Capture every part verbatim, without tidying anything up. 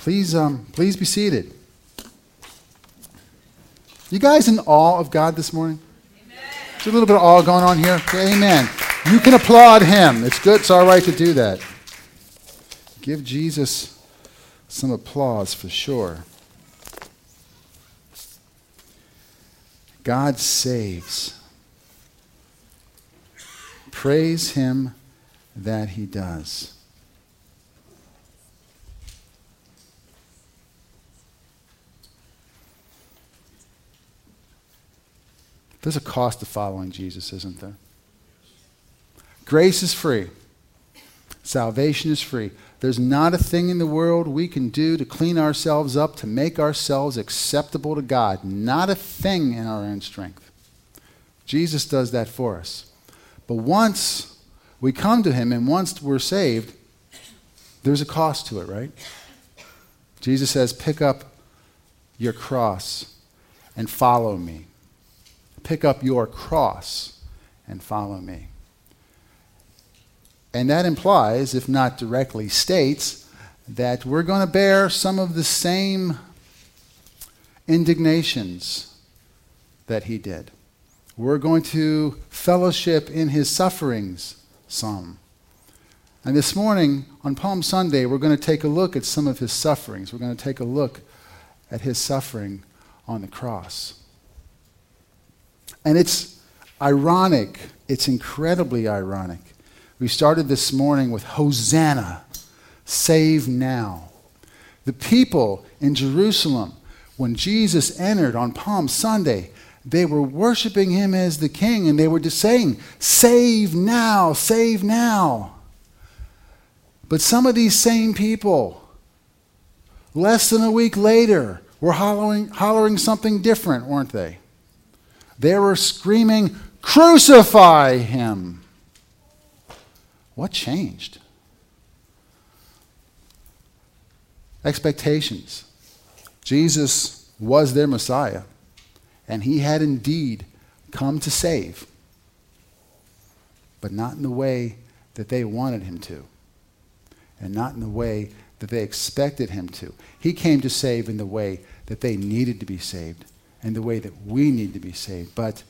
Please, um, please be seated. You guys in awe of God this morning? Amen. There's a little bit of awe going on here. Okay, amen. You can applaud him. It's good. It's all right to do that. Give Jesus some applause for sure. God saves. Praise him that he does. There's a cost to following Jesus, isn't there? Grace is free. Salvation is free. There's not a thing in the world we can do to clean ourselves up, to make ourselves acceptable to God. Not a thing in our own strength. Jesus does that for us. But once we come to him and once we're saved, there's a cost to it, right? Jesus says, pick up your cross and follow me. Pick up your cross and follow me. And that implies, if not directly states, that we're going to bear some of the same indignations that he did. We're going to fellowship in his sufferings some. And this morning, on Palm Sunday, we're going to take a look at some of his sufferings. We're going to take a look at his suffering on the cross. And it's ironic. It's incredibly ironic. We started this morning with Hosanna, save now. The people in Jerusalem, when Jesus entered on Palm Sunday, they were worshiping him as the king, and they were just saying, save now, save now. But some of these same people, less than a week later, were hollering, hollering something different, weren't they? They were screaming, crucify him. What changed? Expectations. Jesus was their Messiah, and he had indeed come to save, but not in the way that they wanted him to, and not in the way that they expected him to. He came to save in the way that they needed to be saved, and the way that we need to be saved. But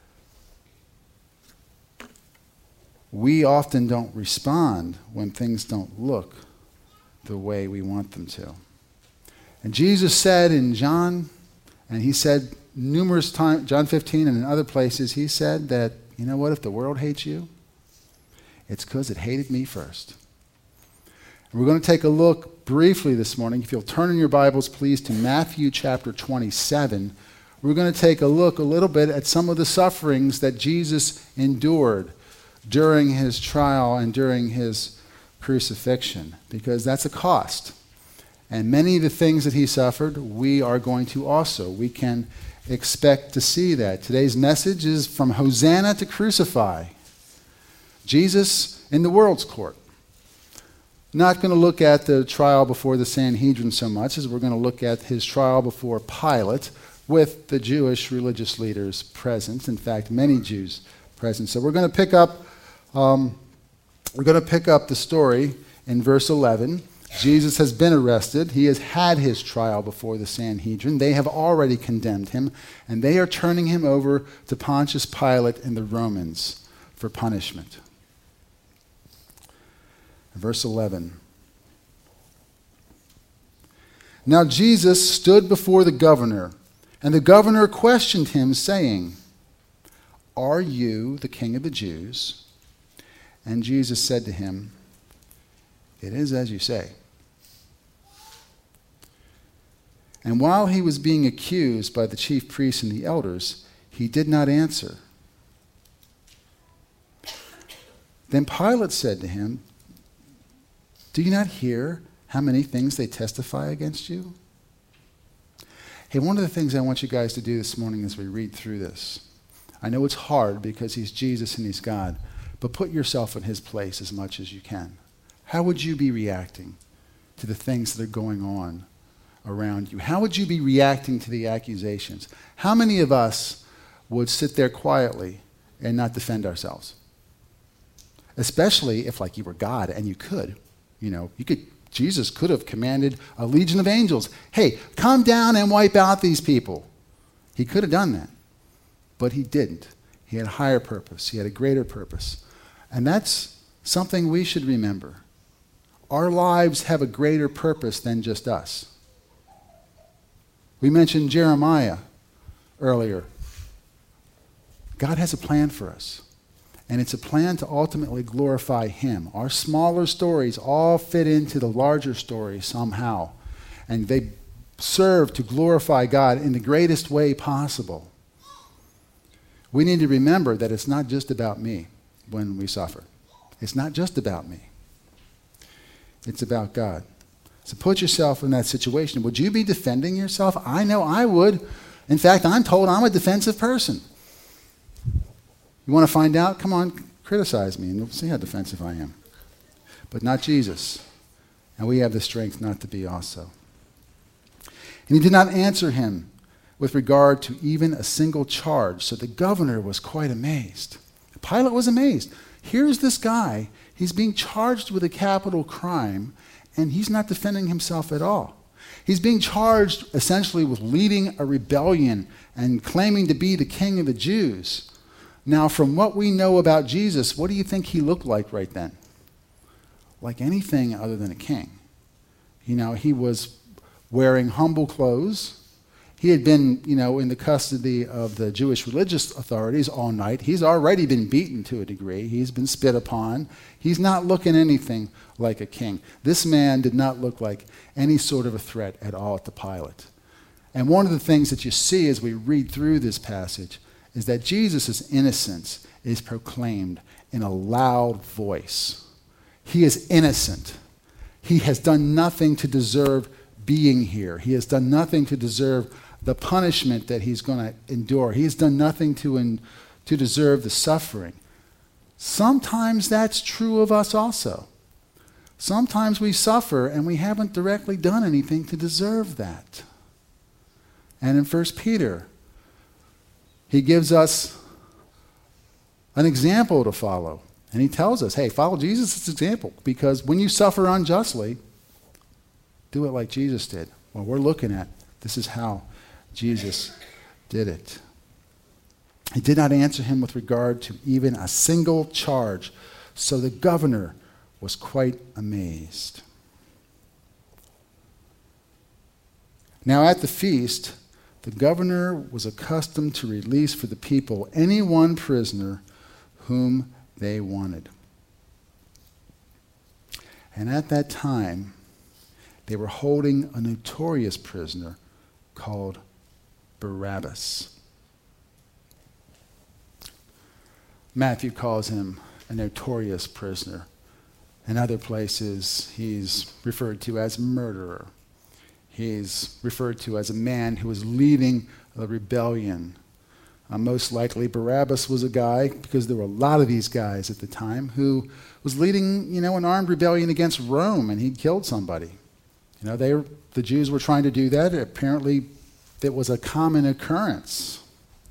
we often don't respond when things don't look the way we want them to. And Jesus said in John, and he said numerous times, John fifteen and in other places, he said that, you know what, if the world hates you, it's because it hated me first. And we're going to take a look briefly this morning. If you'll turn in your Bibles, please, to Matthew chapter twenty-seven. We're going to take a look a little bit at some of the sufferings that Jesus endured during his trial and during his crucifixion, because that's a cost. And many of the things that he suffered, we are going to also. We can expect to see that. Today's message is from Hosanna to crucify. Jesus in the world's court. Not going to look at the trial before the Sanhedrin so much as we're going to look at his trial before Pilate, with the Jewish religious leaders present. In fact, many Jews present. So we're going to pick up, um, we're going to pick up the story in verse eleven. Jesus has been arrested. He has had his trial before the Sanhedrin. They have already condemned him, and they are turning him over to Pontius Pilate and the Romans for punishment. Verse eleven. Now Jesus stood before the governor, and the governor questioned him, saying, "Are you the king of the Jews?" And Jesus said to him, "It is as you say." And while he was being accused by the chief priests and the elders, he did not answer. Then Pilate said to him, "Do you not hear how many things they testify against you?" Hey, one of the things I want you guys to do this morning as we read through this, I know it's hard because he's Jesus and he's God, but put yourself in his place as much as you can. How would you be reacting to the things that are going on around you? How would you be reacting to the accusations? How many of us would sit there quietly and not defend ourselves? Especially if, like, you were God and you could. You know, you could Jesus could have commanded a legion of angels, hey, come down and wipe out these people. He could have done that, but he didn't. He had a higher purpose. He had a greater purpose. And that's something we should remember. Our lives have a greater purpose than just us. We mentioned Jeremiah earlier. God has a plan for us. And it's a plan to ultimately glorify him. Our smaller stories all fit into the larger story somehow. And they serve to glorify God in the greatest way possible. We need to remember that it's not just about me when we suffer. It's not just about me. It's about God. So put yourself in that situation. Would you be defending yourself? I know I would. In fact, I'm told I'm a defensive person. You want to find out? Come on, criticize me and you'll see how defensive I am. But not Jesus. And we have the strength not to be also. And he did not answer him with regard to even a single charge. So the governor was quite amazed. Pilate was amazed. Here's this guy. He's being charged with a capital crime, and he's not defending himself at all. He's being charged essentially with leading a rebellion and claiming to be the king of the Jews. Now, from what we know about Jesus, what do you think he looked like right then? Like anything other than a king. You know, he was wearing humble clothes. He had been, you know, in the custody of the Jewish religious authorities all night. He's already been beaten to a degree. He's been spit upon. He's not looking anything like a king. This man did not look like any sort of a threat at all to Pilate. And one of the things that you see as we read through this passage is that Jesus' innocence is proclaimed in a loud voice. He is innocent. He has done nothing to deserve being here. He has done nothing to deserve the punishment that he's going to endure. He's done nothing to, in, to deserve the suffering. Sometimes that's true of us also. Sometimes we suffer and we haven't directly done anything to deserve that. And in First Peter, he gives us an example to follow. And he tells us, hey, follow Jesus' example, because when you suffer unjustly, do it like Jesus did. Well, we're looking at this is how Jesus did it. He did not answer him with regard to even a single charge, so the governor was quite amazed. Now at the feast, the governor was accustomed to release for the people any one prisoner whom they wanted. And at that time, they were holding a notorious prisoner called Barabbas. Matthew calls him a notorious prisoner. In other places, he's referred to as murderer. He's referred to as a man who was leading a rebellion. Uh, most likely, Barabbas was a guy, because there were a lot of these guys at the time, who was leading, you know, an armed rebellion against Rome, and he'd killed somebody. You know, they were, the Jews were trying to do that. Apparently, it was a common occurrence.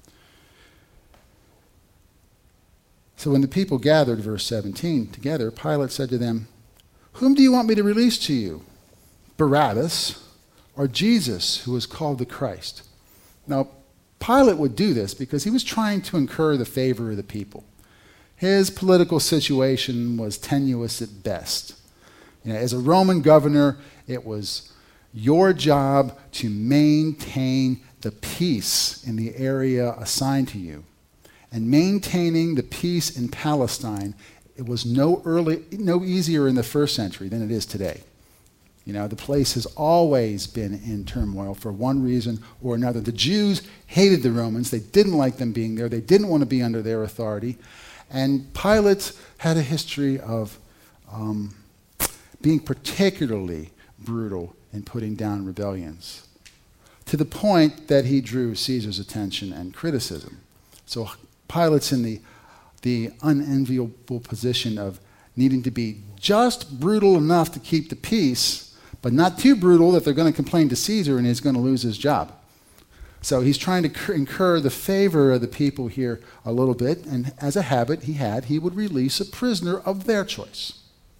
So when the people gathered, verse seventeen, together, Pilate said to them, "Whom do you want me to release to you, Barabbas or Jesus, who is called the Christ?" Now, Pilate would do this because he was trying to incur the favor of the people. His political situation was tenuous at best. You know, as a Roman governor, it was your job to maintain the peace in the area assigned to you. And maintaining the peace in Palestine, it was no early, no easier in the first century than it is today. You know, the place has always been in turmoil for one reason or another. The Jews hated the Romans. They didn't like them being there. They didn't want to be under their authority. And Pilate had a history of um, being particularly brutal in putting down rebellions, to the point that he drew Caesar's attention and criticism. So Pilate's in the, the unenviable position of needing to be just brutal enough to keep the peace, but not too brutal that they're going to complain to Caesar and he's going to lose his job. So he's trying to incur the favor of the people here a little bit, and as a habit he had, he would release a prisoner of their choice.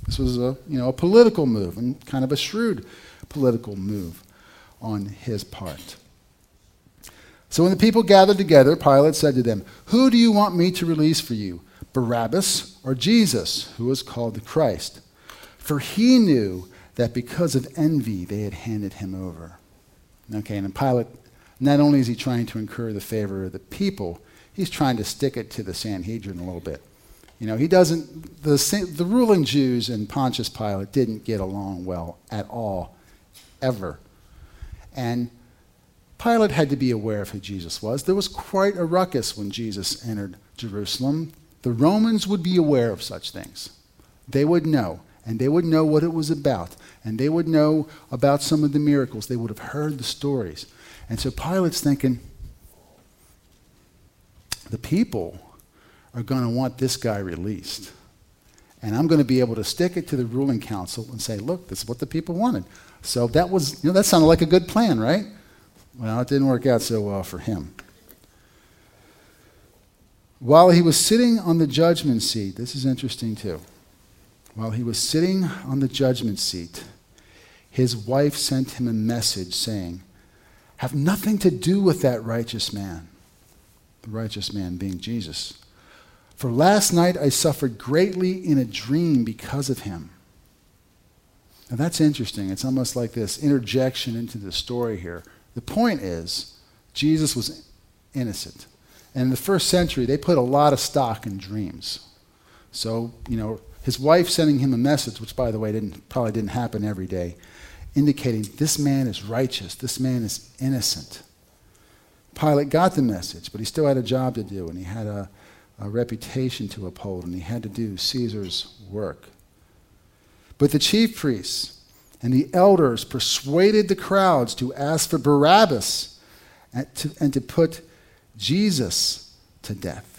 This was a, you know, a political move, and kind of a shrewd political move on his part. So when the people gathered together, Pilate said to them, "Who do you want me to release for you, Barabbas or Jesus, who is called the Christ?" For he knew that because of envy they had handed him over. Okay, and Pilate, not only is he trying to incur the favor of the people, he's trying to stick it to the Sanhedrin a little bit. You know, he doesn't, the, the ruling Jews and Pontius Pilate didn't get along well at all, ever. And Pilate had to be aware of who Jesus was. There was quite a ruckus when Jesus entered Jerusalem. The Romans would be aware of such things. They would know, and they would know what it was about, and they would know about some of the miracles. They would have heard the stories. And so Pilate's thinking, the people are going to want this guy released. And I'm going to be able to stick it to the ruling council and say, look, this is what the people wanted. So that was, you know, that sounded like a good plan, right? Well, it didn't work out so well for him. While he was sitting on the judgment seat, this is interesting too. While he was sitting on the judgment seat, his wife sent him a message saying, "Have nothing to do with that righteous man." The righteous man being Jesus. "For last night I suffered greatly in a dream because of him." Now that's interesting. It's almost like this interjection into the story here. The point is, Jesus was innocent. And in the first century, they put a lot of stock in dreams. So, you know, his wife sending him a message, which by the way didn't, probably didn't happen every day, indicating this man is righteous, this man is innocent. Pilate got the message, but he still had a job to do, and he had a, a reputation to uphold, and he had to do Caesar's work. But the chief priests and the elders persuaded the crowds to ask for Barabbas and to, and to put Jesus to death.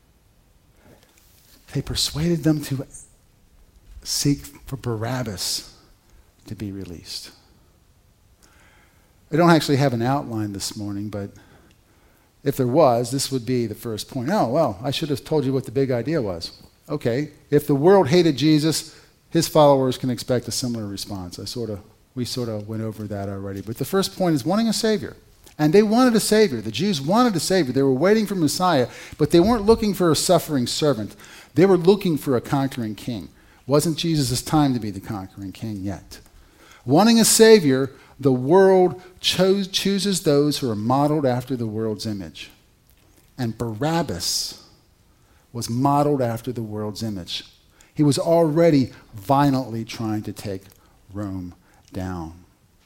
They persuaded them to seek for Barabbas to be released. I don't actually have an outline this morning, but if there was, this would be the first point. Oh, well, I should have told you what the big idea was. Okay, if the world hated Jesus, his followers can expect a similar response. I sort of, we sort of went over that already. But the first point is wanting a Savior. And they wanted a Savior. The Jews wanted a Savior. They were waiting for Messiah, but they weren't looking for a suffering servant. They were looking for a conquering king. Wasn't Jesus' time to be the conquering king yet. Wanting a Savior, the world chose, chooses those who are modeled after the world's image. And Barabbas was modeled after the world's image. He was already violently trying to take Rome down.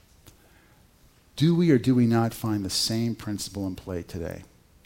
Do we or do we not find the same principle in play today?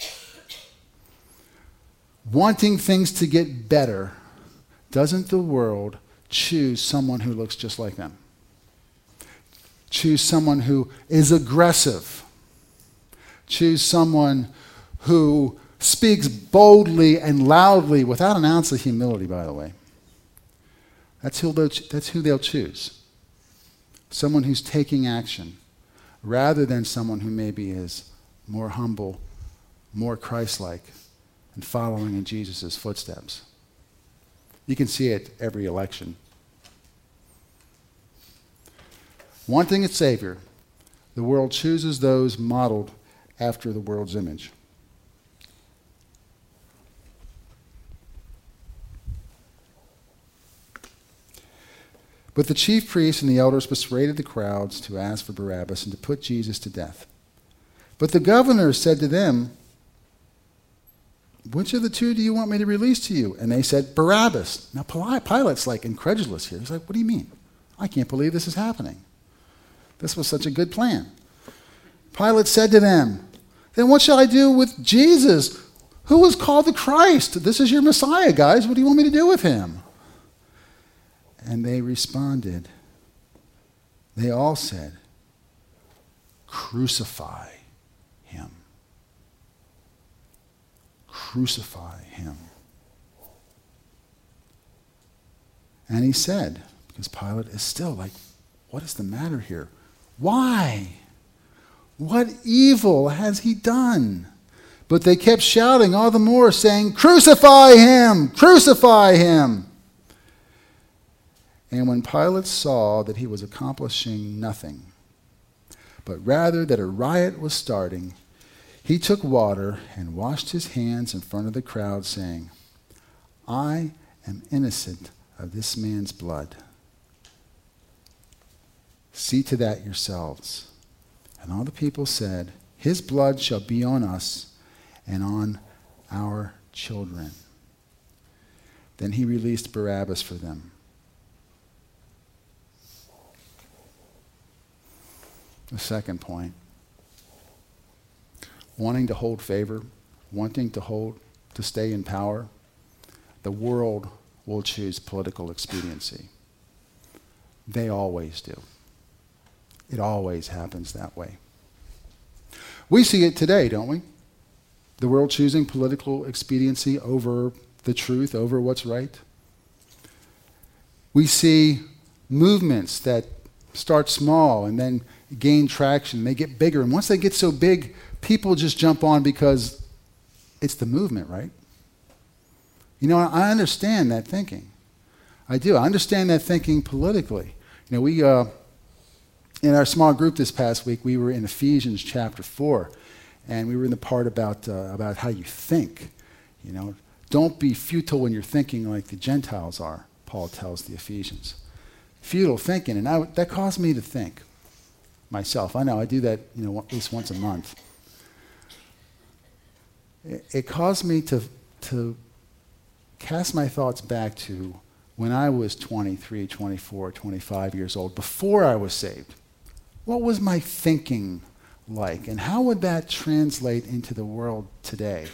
Wanting things to get better, doesn't the world choose someone who looks just like them? Choose someone who is aggressive. Choose someone who speaks boldly and loudly without an ounce of humility, by the way. That's who they'll, that's who they'll choose. Someone who's taking action, rather than someone who maybe is more humble, more Christ-like, and following in Jesus' footsteps. You can see it every election. Wanting a Savior, the world chooses those modeled after the world's image. But the chief priests and the elders persuaded the crowds to ask for Barabbas and to put Jesus to death. But the governor said to them, "Which of the two do you want me to release to you?" And they said, "Barabbas." Now Pilate's like incredulous here. He's like, "What do you mean? I can't believe this is happening. This was such a good plan." Pilate said to them, "Then what shall I do with Jesus, who was called the Christ? This is your Messiah, guys. What do you want me to do with him?" And they responded, they all said, "Crucify him. Crucify him." And he said, because Pilate is still like, what is the matter here? Why? What evil has he done? But they kept shouting all the more, saying, "Crucify him! Crucify him!" And when Pilate saw that he was accomplishing nothing, but rather that a riot was starting, he took water and washed his hands in front of the crowd, saying, I am innocent of this man's blood. See to that yourselves. And all the people said, his blood shall be on us and on our children. Then he released Barabbas for them. The second point. Wanting to hold favor, wanting to hold, to stay in power, the world will choose political expediency. They always do. It always happens that way. We see it today, don't we? The world choosing political expediency over the truth, over what's right. We see movements that start small and then gain traction. They get bigger. And once they get so big, people just jump on because it's the movement, right? You know, I understand that thinking. I do. I understand that thinking politically. You know, we, uh, in our small group this past week, we were in Ephesians chapter four, and we were in the part about, uh, about how you think. You know, don't be futile when you're thinking like the Gentiles are, Paul tells the Ephesians. Futile thinking, and I, that caused me to think myself. I know, I do that, you know, at least once a month. It, it caused me to, to cast my thoughts back to when I was twenty-three, twenty-four, twenty-five years old, before I was saved. What was my thinking like, and how would that translate into the world today?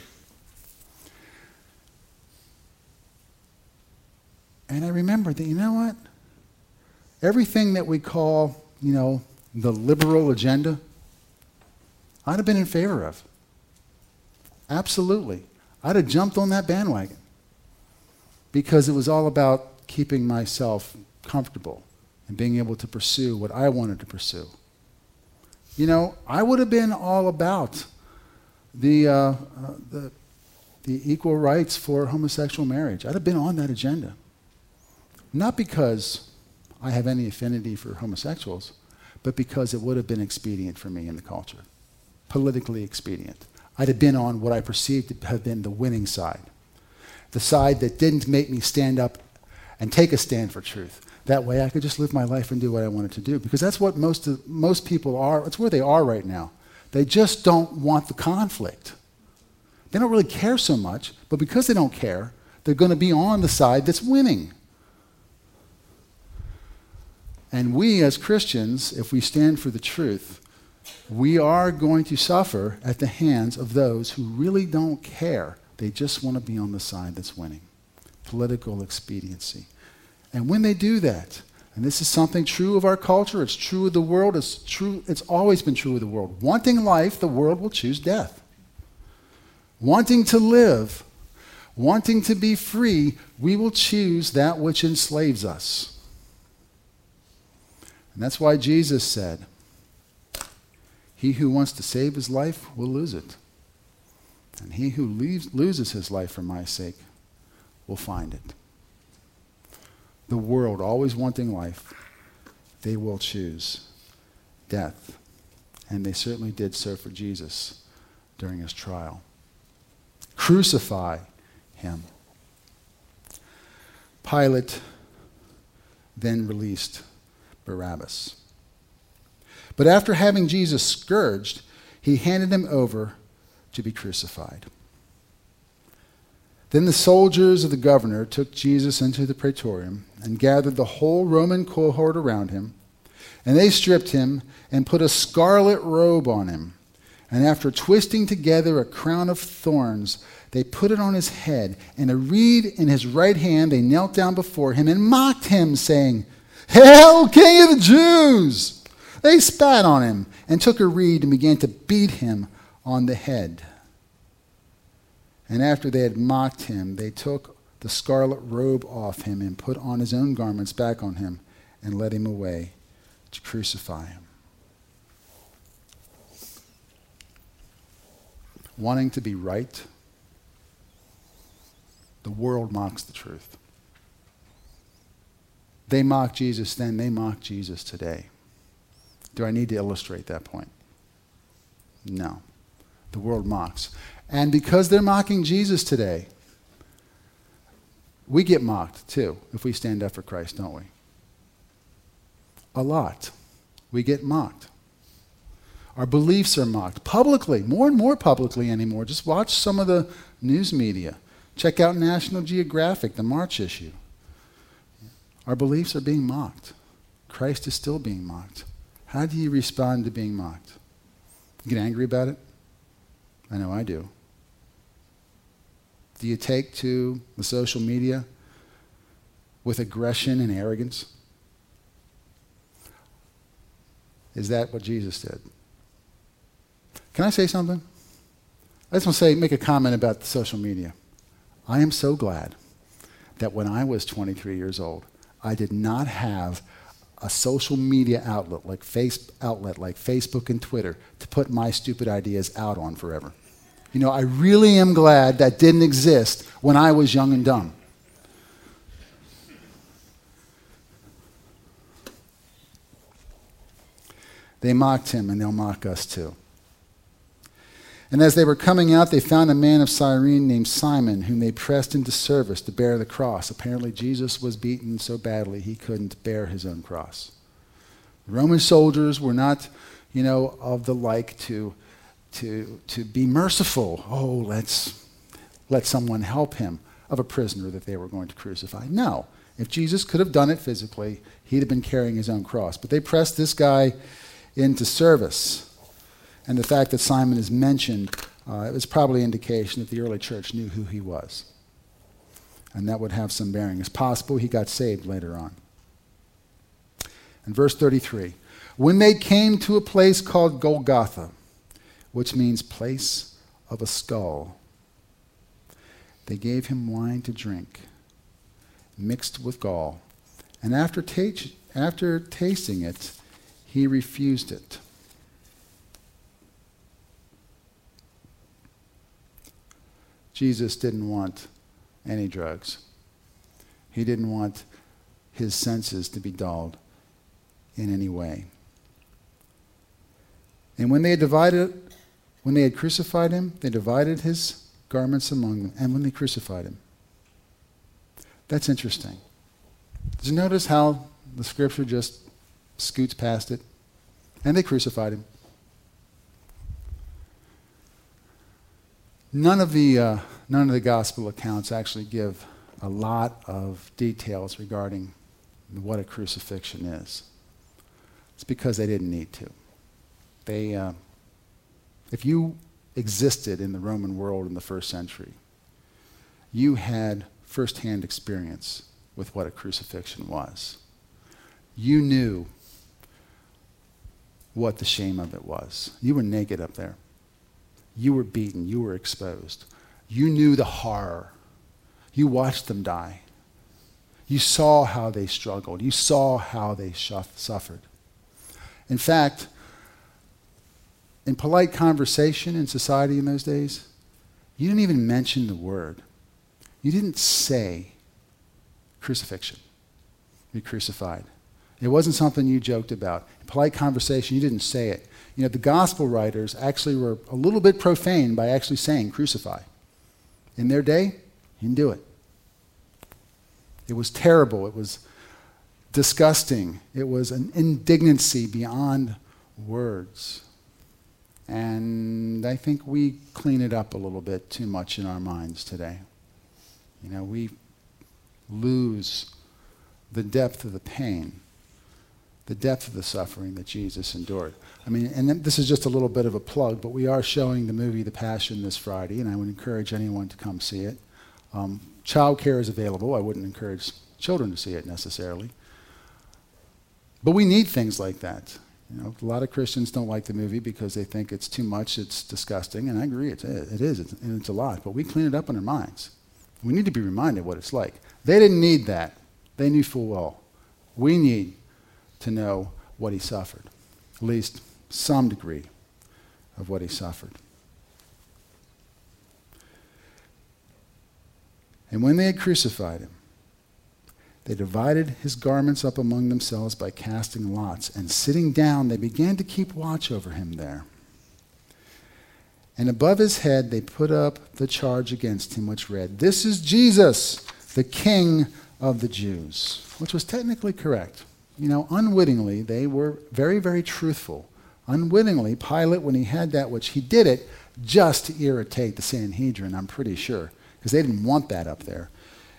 And I remembered that, you know what? Everything that we call, you know, the liberal agenda, I'd have been in favor of. Absolutely. I'd have jumped on that bandwagon because it was all about keeping myself comfortable and being able to pursue what I wanted to pursue. You know, I would have been all about the, uh, uh, the, the equal rights for homosexual marriage. I'd have been on that agenda. Not because I have any affinity for homosexuals, but because it would have been expedient for me in the culture, politically expedient. I'd have been on what I perceived to have been the winning side, the side that didn't make me stand up and take a stand for truth. That way I could just live my life and do what I wanted to do, because that's what most of, most people are. That's where they are right now. They just don't want the conflict. They don't really care so much, but because they don't care, they're going to be on the side that's winning. And we as Christians, if we stand for the truth, we are going to suffer at the hands of those who really don't care. They just want to be on the side that's winning. Political expediency. And when they do that, and this is something true of our culture, it's true of the world, it's true, it's always been true of the world. Wanting life, the world will choose death. Wanting to live, wanting to be free, we will choose that which enslaves us. And that's why Jesus said, he who wants to save his life will lose it. And he who leaves, loses his life for my sake will find it. The world, always wanting life, they will choose death. And they certainly did so for Jesus during his trial. Crucify him. Pilate then released Barabbas. But after having Jesus scourged, he handed him over to be crucified. Then the soldiers of the governor took Jesus into the praetorium and gathered the whole Roman cohort around him, and they stripped him and put a scarlet robe on him. And after twisting together a crown of thorns, they put it on his head, and a reed in his right hand they knelt down before him and mocked him, saying, "Hail, King of the Jews!" They spat on him and took a reed and began to beat him on the head. And after they had mocked him, they took the scarlet robe off him and put on his own garments back on him and led him away to crucify him. Wanting to be right, the world mocks the truth. They mocked Jesus then, they mock Jesus today. Do I need to illustrate that point? No. The world mocks. And because they're mocking Jesus today, we get mocked too if we stand up for Christ, don't we? A lot. We get mocked. Our beliefs are mocked publicly, more and more publicly anymore. Just watch some of the news media. Check out National Geographic, the March issue. Our beliefs are being mocked. Christ is still being mocked. How do you respond to being mocked? You get angry about it? I know I do. Do you take to the social media with aggression and arrogance? Is that what Jesus did? Can I say something? I just want to say, make a comment about the social media. I am so glad that when I was twenty-three years old, I did not have a social media outlet like face outlet like Facebook and Twitter to put my stupid ideas out on forever. You know, I really am glad that didn't exist when I was young and dumb. They mocked him, and they'll mock us too. And as they were coming out, they found a man of Cyrene named Simon, whom they pressed into service to bear the cross. Apparently, Jesus was beaten so badly he couldn't bear his own cross. The Roman soldiers were not, you know, of the like to, to, to be merciful. Oh, let's let someone help him of a prisoner that they were going to crucify. No. If Jesus could have done it physically, he'd have been carrying his own cross. But they pressed this guy into service. And the fact that Simon is mentioned, uh, it was probably indication that the early church knew who he was. And that would have some bearing. It's possible he got saved later on. And verse thirty-three, when they came to a place called Golgotha, which means place of a skull, they gave him wine to drink, mixed with gall. And after, ta- after tasting it, he refused it. Jesus didn't want any drugs. He didn't want his senses to be dulled in any way. And when they had divided, when they had crucified him, they divided his garments among them. And when they crucified him. That's interesting. Did you notice how the scripture just scoots past it? And they crucified him. None of the uh, none of the gospel accounts actually give a lot of details regarding what a crucifixion is. It's because they didn't need to. They, uh, if you existed in the Roman world in the first century, you had firsthand experience with what a crucifixion was. You knew what the shame of it was. You were naked up there. You were beaten. You were exposed. You knew the horror. You watched them die. You saw how they struggled. You saw how they suffered. In fact, in polite conversation in society in those days, you didn't even mention the word. You didn't say crucifixion. Be crucified. It wasn't something you joked about. In polite conversation, you didn't say it. You know, the gospel writers actually were a little bit profane by actually saying crucify. In their day, you didn't do it. It was terrible. It was disgusting. It was an indignancy beyond words. And I think we clean it up a little bit too much in our minds today. You know, we lose the depth of the pain, the depth of the suffering that Jesus endured. I mean, and this is just a little bit of a plug, but we are showing the movie The Passion this Friday, and I would encourage anyone to come see it. Um, child care is available. I wouldn't encourage children to see it necessarily. But we need things like that. You know, a lot of Christians don't like the movie because they think it's too much, it's disgusting, and I agree, it's, it is, it's, and it's a lot, but we clean it up in our minds. We need to be reminded what it's like. They didn't need that. They knew full well. We need to know what he suffered, at least some degree of what he suffered. And when they had crucified him, They divided his garments up among themselves by casting lots, and sitting down, they began to keep watch over him there. And above his head they put up the charge against him, which read, "This is Jesus, the King of the Jews," which was technically correct. You know, unwittingly, they were very, very truthful. Unwittingly, Pilate, when he had that, which he did it just to irritate the Sanhedrin, I'm pretty sure, because they didn't want that up there.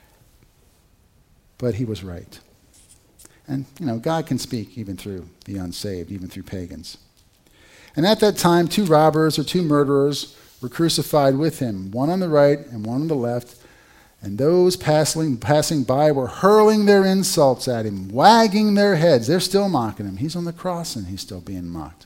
But he was right. And, you know, God can speak even through the unsaved, even through pagans. And at that time, two robbers or two murderers were crucified with him, one on the right and one on the left. And those passing, passing by were hurling their insults at him, wagging their heads. They're still mocking him. He's on the cross and he's still being mocked.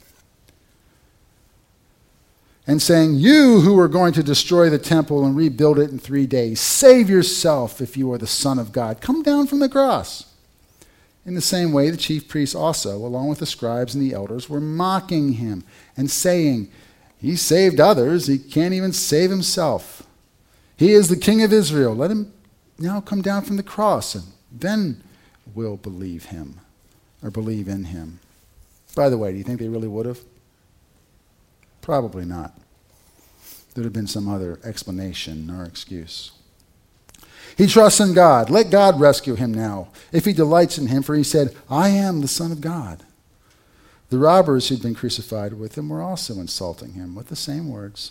And saying, "You who are going to destroy the temple and rebuild it in three days, save yourself if you are the Son of God. Come down from the cross." In the same way, the chief priests also, along with the scribes and the elders, were mocking him and saying, "He saved others. He can't even save himself. He is the King of Israel. Let him now come down from the cross, and then we'll believe him or believe in him." By the way, do you think they really would have? Probably not. There'd have been some other explanation or excuse. He trusts in God. Let God rescue him now, if he delights in him, for he said, "I am the Son of God." The robbers who'd been crucified with him were also insulting him with the same words.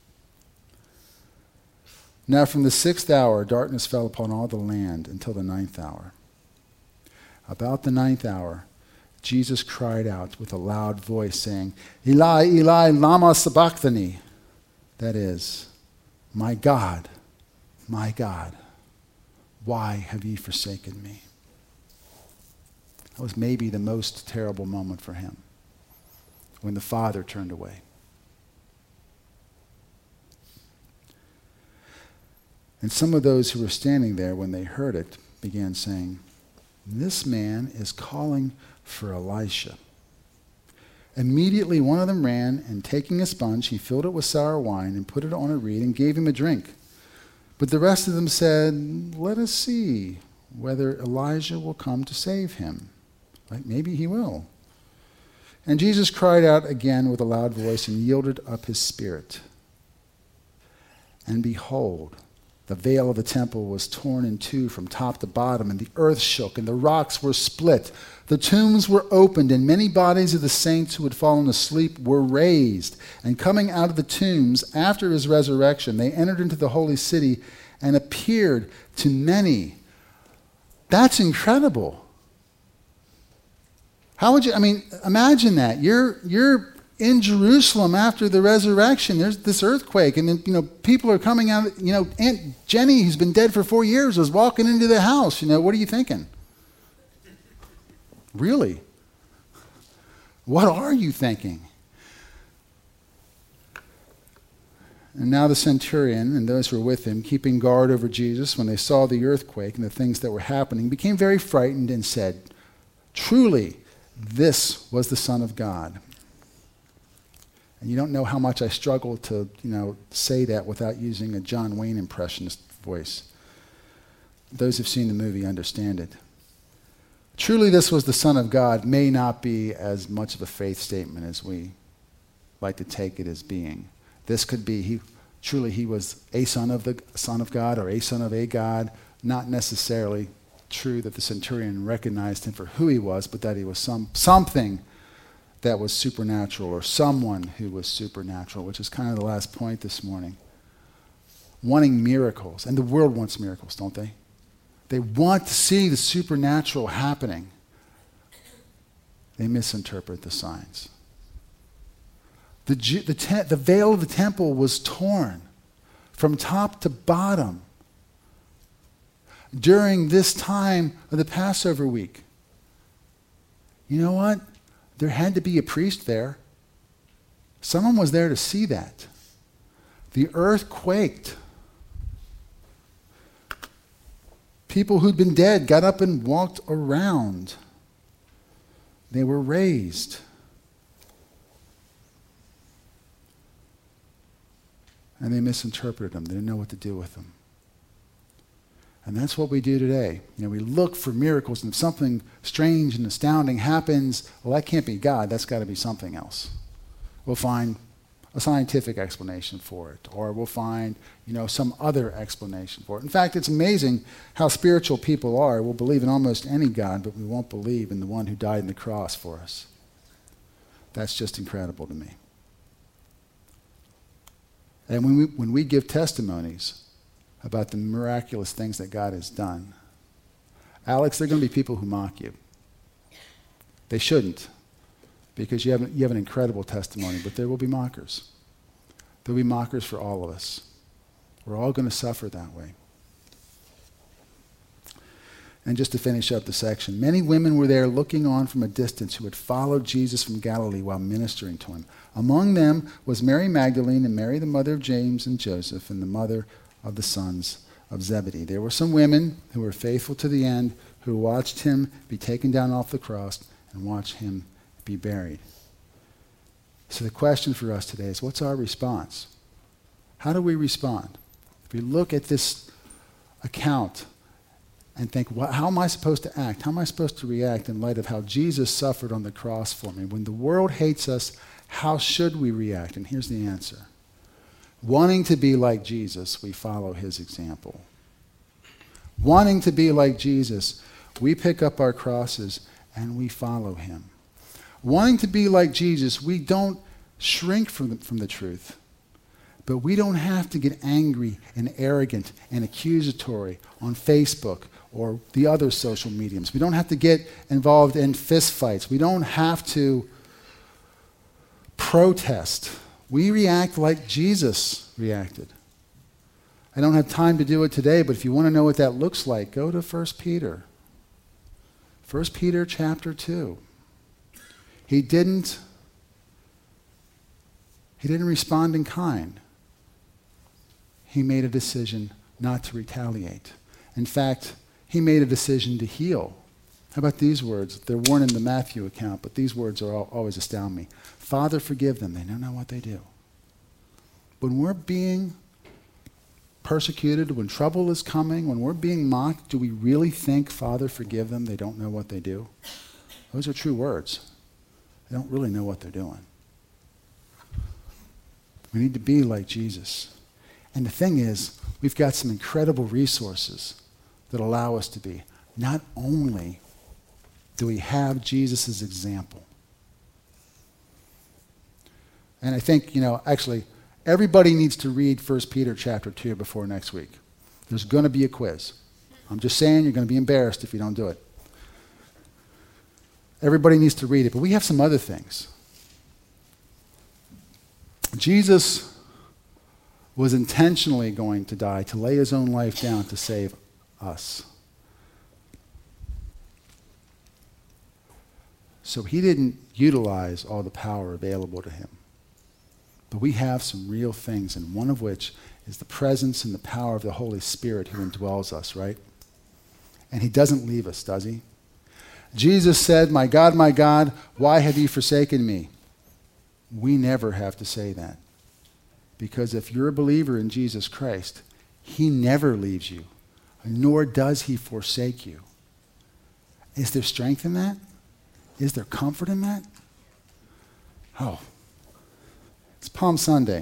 Now from the sixth hour, darkness fell upon all the land until the ninth hour. About the ninth hour, Jesus cried out with a loud voice, saying, "Eli, Eli, lama sabachthani." That is, "My God, my God, why have ye forsaken me?" That was maybe the most terrible moment for him, when the Father turned away. And some of those who were standing there when they heard it began saying, "This man is calling for Elisha." Immediately one of them ran, and taking a sponge, he filled it with sour wine and put it on a reed and gave him a drink. But the rest of them said, "Let us see whether Elijah will come to save him." Like, maybe he will. And Jesus cried out again with a loud voice and yielded up his spirit. And behold, the veil of the temple was torn in two from top to bottom, and the earth shook, and the rocks were split. The tombs were opened, and many bodies of the saints who had fallen asleep were raised. And coming out of the tombs after his resurrection, they entered into the holy city and appeared to many. That's incredible. How would you, I mean, imagine that. You're, you're in Jerusalem after the resurrection. There's this earthquake, and then, you know, people are coming out. You know, Aunt Jenny, who's been dead for four years, was walking into the house. You know, what are you thinking? Really? What are you thinking? And now the centurion and those who were with him, keeping guard over Jesus when they saw the earthquake and the things that were happening, became very frightened and said, "Truly, this was the Son of God." And you don't know how much I struggle to, you know, say that without using a John Wayne impressionist voice. Those who've seen the movie understand it. "Truly this was the Son of God" may not be as much of a faith statement as we like to take it as being. This could be, he truly he was a son of the Son of God or a son of a God. Not necessarily true that the centurion recognized him for who he was, but that he was some something that was supernatural, or someone who was supernatural, which is kind of the last point this morning. Wanting miracles. And the world wants miracles, don't they? They want to see the supernatural happening. They misinterpret the signs. The, the, te- the veil of the temple was torn from top to bottom during this time of the Passover week. You know what? There had to be a priest there. Someone was there to see that. The earth quaked. People who'd been dead got up and walked around. They were raised. And they misinterpreted them. They didn't know what to do with them. And that's what we do today. You know, we look for miracles, and if something strange and astounding happens, well, that can't be God. That's got to be something else. We'll find a scientific explanation for it, or we'll find, you know, some other explanation for it. In fact, it's amazing how spiritual people are. We'll believe in almost any God, but we won't believe in the one who died on the cross for us. That's just incredible to me. And when we, when we give testimonies about the miraculous things that God has done, Alex, there are going to be people who mock you. They shouldn't, because you have, you have an incredible testimony, but there will be mockers. There will be mockers for all of us. We're all going to suffer that way. And just to finish up the section, many women were there looking on from a distance who had followed Jesus from Galilee while ministering to him. Among them was Mary Magdalene and Mary, the mother of James and Joseph, and the mother of the sons of Zebedee. There were some women who were faithful to the end, who watched him be taken down off the cross and watched him be buried. So the question for us today is, what's our response? How do we respond? If we look at this account and think, well, how am I supposed to act? How am I supposed to react in light of how Jesus suffered on the cross for me? When the world hates us, how should we react? And here's the answer. Wanting to be like Jesus, we follow his example. Wanting to be like Jesus, we pick up our crosses and we follow him. Wanting to be like Jesus, we don't shrink from the, from the truth. But we don't have to get angry and arrogant and accusatory on Facebook or the other social mediums. We don't have to get involved in fist fights. We don't have to protest. We react like Jesus reacted. I don't have time to do it today, but if you want to know what that looks like, go to First Peter. First Peter chapter two. He didn't, he didn't respond in kind. He made a decision not to retaliate. In fact, he made a decision to heal. How about these words? They're worn in the Matthew account, but these words are all, always astound me. Father, forgive them. They don't know what they do. When we're being persecuted, when trouble is coming, when we're being mocked, do we really think, Father, forgive them? They don't know what they do. Those are true words. They don't really know what they're doing. We need to be like Jesus. And the thing is, we've got some incredible resources that allow us to be. Not only do we have Jesus' example. And I think, you know, actually, everybody needs to read First Peter chapter two before next week. There's going to be a quiz. I'm just saying you're going to be embarrassed if you don't do it. Everybody needs to read it, but we have some other things. Jesus was intentionally going to die, to lay his own life down to save us. So he didn't utilize all the power available to him. But we have some real things, and one of which is the presence and the power of the Holy Spirit who indwells us, right? And he doesn't leave us, does he? Jesus said, "My God, my God, why have you forsaken me?" We never have to say that. Because if you're a believer in Jesus Christ, he never leaves you, nor does he forsake you. Is there strength in that? Is there comfort in that? Oh, it's Palm Sunday.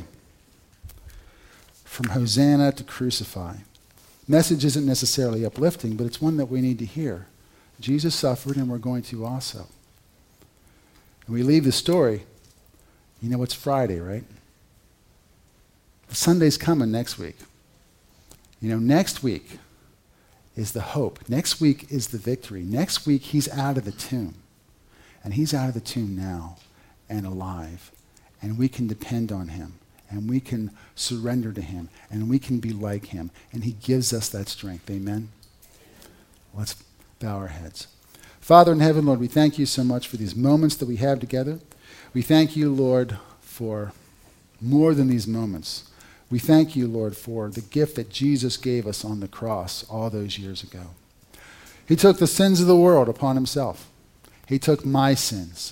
From Hosanna to Crucify. Message isn't necessarily uplifting, but it's one that we need to hear. Jesus suffered, and we're going to also. And we leave the story. You know, it's Friday, right? Sunday's coming next week. You know, next week is the hope. Next week is the victory. Next week, he's out of the tomb. And he's out of the tomb now and alive. And we can depend on him. And we can surrender to him. And we can be like him. And he gives us that strength. Amen? Let's bow our heads. Father in heaven, Lord, we thank you so much for these moments that we have together. We thank you, Lord, for more than these moments. We thank you, Lord, for the gift that Jesus gave us on the cross all those years ago. He took the sins of the world upon himself. He took my sins.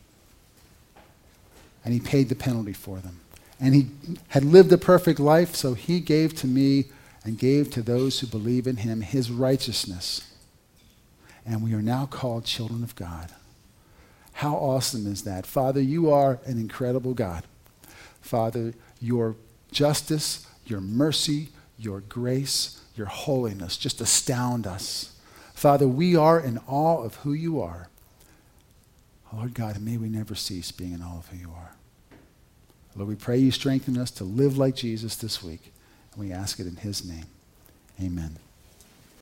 And he paid the penalty for them. And he had lived a perfect life, so he gave to me and gave to those who believe in him his righteousness. And we are now called children of God. How awesome is that? Father, you are an incredible God. Father, your justice, your mercy, your grace, your holiness just astound us. Father, we are in awe of who you are. Lord God, may we never cease being in awe of who you are. Lord, we pray you strengthen us to live like Jesus this week. And we ask it in his name. Amen.